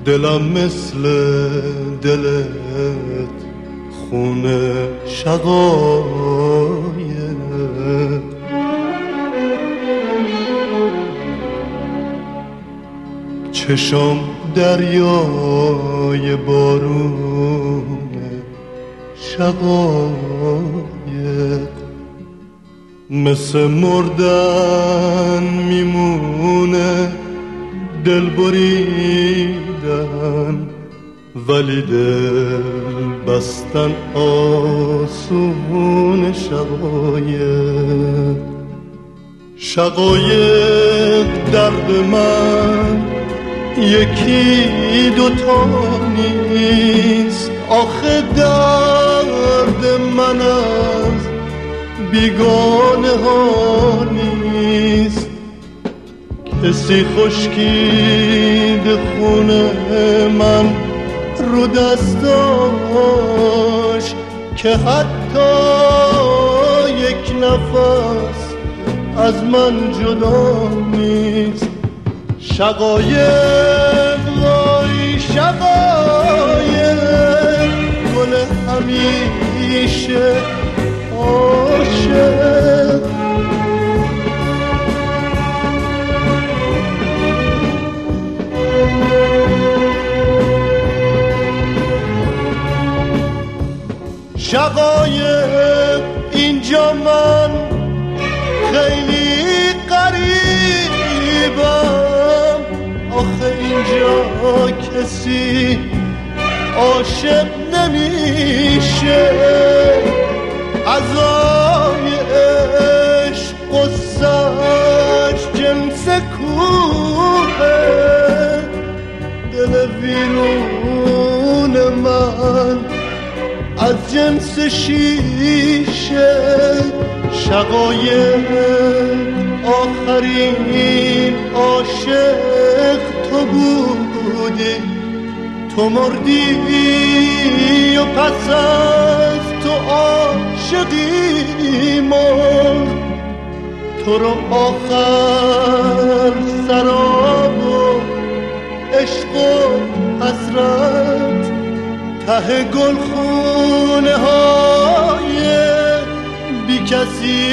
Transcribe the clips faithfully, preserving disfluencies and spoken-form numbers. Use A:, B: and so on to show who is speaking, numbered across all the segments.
A: دلم مثل دلت خونه شقایق، چشم دریای بارون شقایق، مثل مردن میمونه دل بریدن، ولی دل بستن آسون شقایق. شقایق درد من یکی دوتا نیست، آخه درد من از بیگانه ها نیست. کسی خشکید خونه من رو دستاش که حتی یک نفس از من جدا نیست. شقایق وای شقایق، گل همیشه عاشق. شقایق اینجا من خیلی غریبم، آخه اینجا کسی عاشق نمیشه. عزای عشق قصه‌اش جنس کوه، دل ویرون من از جنس شیشه. شقایق آخرین عاشق تو بودی، تو مردی و پس از تو عاشقی مرد. تو رو آخر سراب و عشق و حسرت ته گلخونه های بی کسی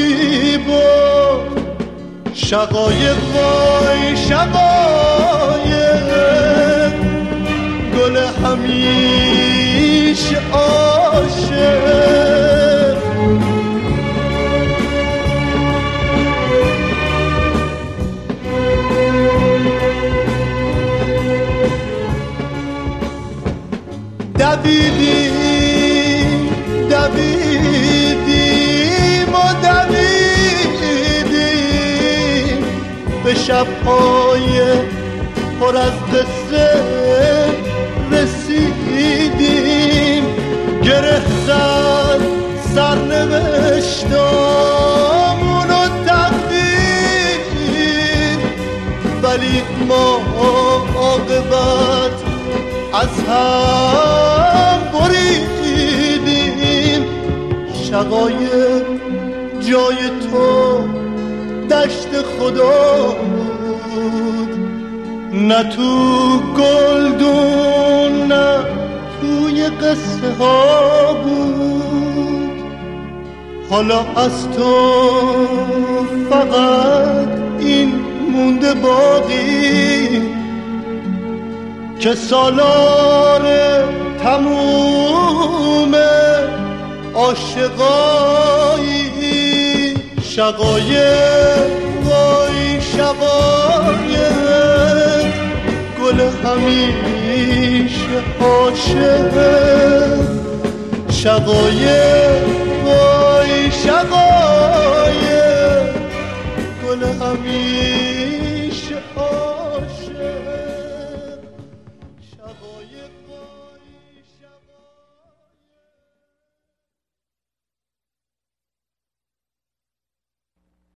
A: بود. شقایق وای شقایق، گل همیشه عاشق. دویدیم دویدیم و دویدیم به شب‌های پر از قصه رسیدیم. گره زد سرنوشتامون و تقدیر، ولی ما عاقبت از هم بریدیم. شقایق جای تو دشت خدا بود، نه تو گلدون نه توی قصه ها بود. حالا از تو فقط این مونده باقی که سالار تموم عاشقایی. شقایق وای شقایق، گل همیشه عاشق. شقایق وای شقایق، گل همیشه